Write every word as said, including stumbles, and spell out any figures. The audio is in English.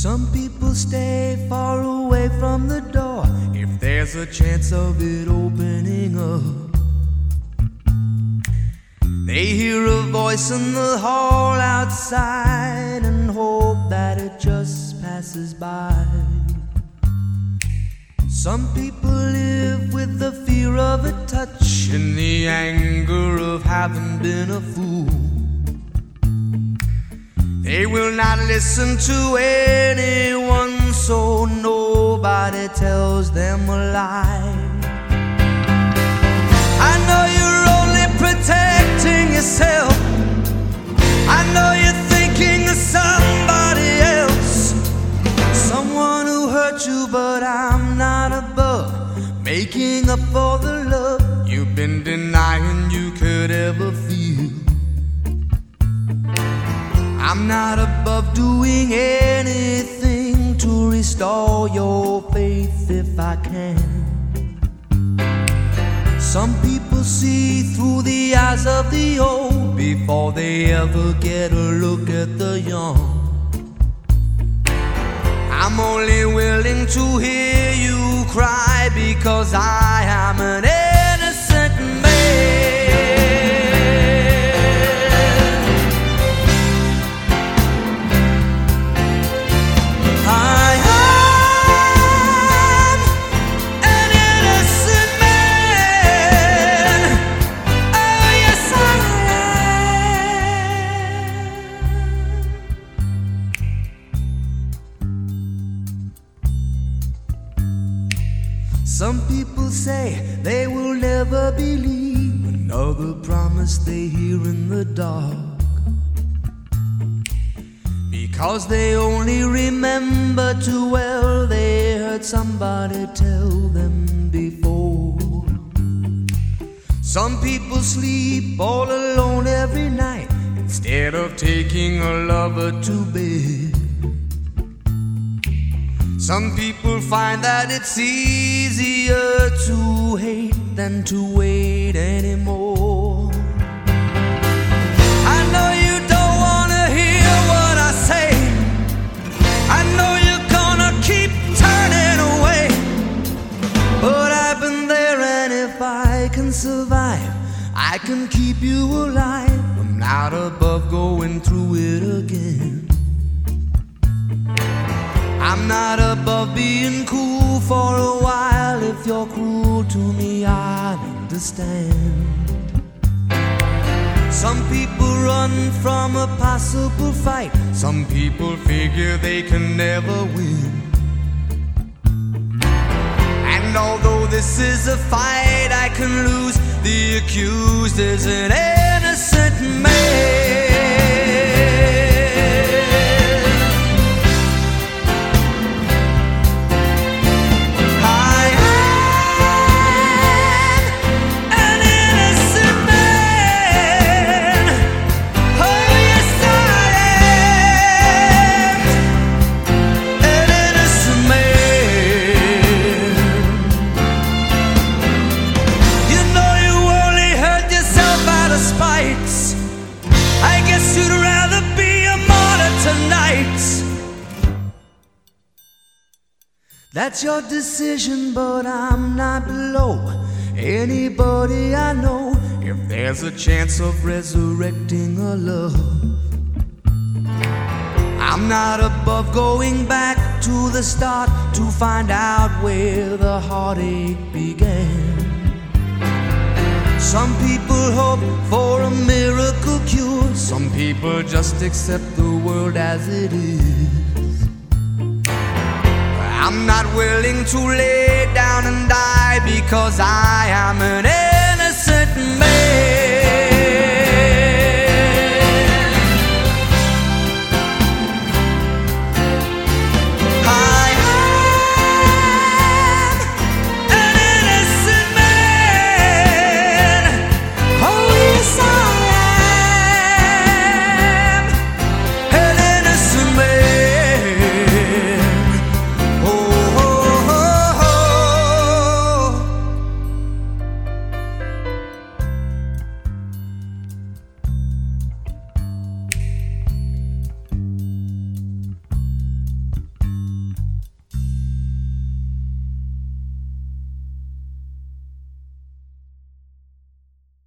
Some people stay far away from the door if there's a chance of it opening up. They hear a voice in the hall outside and hope that it just passes by. Some people live with the fear of a touch and the anger of having been a fool. They will not listen to anyone, so nobody tells them a lie. I know you're only protecting yourself. I know you're thinking of somebody else, someone who hurt you, but I'm not above making up for the love you've been denying you could ever feel. I'm not above doing anything to restore your faith if I can. Some people see through the eyes of the old before they ever get a look at the young. I'm only willing to hear you cry because I am an innocent man. I am an innocent man. Oh yes I am. Some people say they will never believe another promise they hear in the dark, because they only remember too well they heard somebody tell them before. Some people sleep all alone every night instead of taking a lover to bed. Some people find that it's easier to hate than to wait anymore. I know you don't wanna hear what I say. I know you're gonna keep turning away, but I've been there, and if I can survive, I can keep you alive. I'm not above going through it again. I'm not above being cool for a while. If you're cruel to me, I understand. Some people run from a possible fight. Some people figure they can never win. And although this is a fight I can lose, the accused is an innocent man. That's your decision, but I'm not below anybody I know if there's a chance of resurrecting a love. I'm not above going back to the start to find out where the heartache began. Some people hope for a miracle cure. Some people just accept the world as it is. I'm not willing to lay down and die because I am an